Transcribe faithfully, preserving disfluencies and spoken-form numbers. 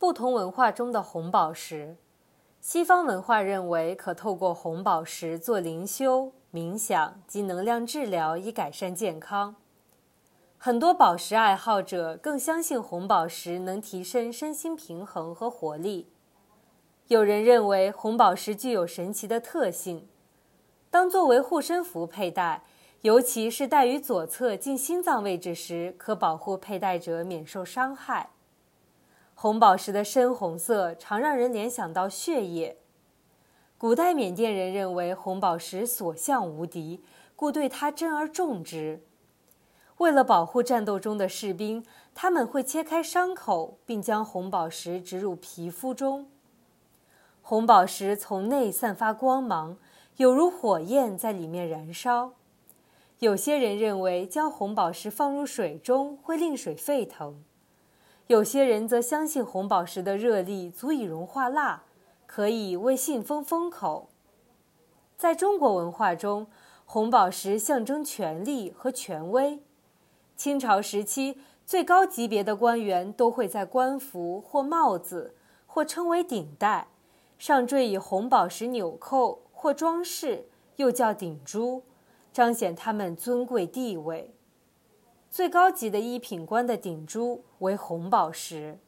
不同文化中的红宝石。西方文化认为可透过红宝石做灵修、冥想及能量治疗以改善健康。很多宝石爱好者更相信红宝石能提升身心平衡和活力。有人认为红宝石具有神奇的特性，当作为护身符佩戴，尤其是戴于左侧近心脏位置时，可保护佩戴者免受伤害。红宝石的深红色常让人联想到血液。古代缅甸人认为红宝石所向无敌，故对它珍而重之。为了保护战斗中的士兵，他们会切开伤口，并将红宝石植入皮肤中。红宝石从内散发光芒，有如火焰在里面燃烧。有些人认为将红宝石放入水中会令水沸腾，有些人则相信红宝石的热力足以融化蜡，可以为信封封口。在中国文化中，红宝石象征权力和权威。清朝时期，最高级别的官员都会在官服或帽子，或称为顶戴，上缀以红宝石纽扣或装饰，又叫顶珠，彰显他们尊贵地位。最高级的一品官的顶珠为红宝石。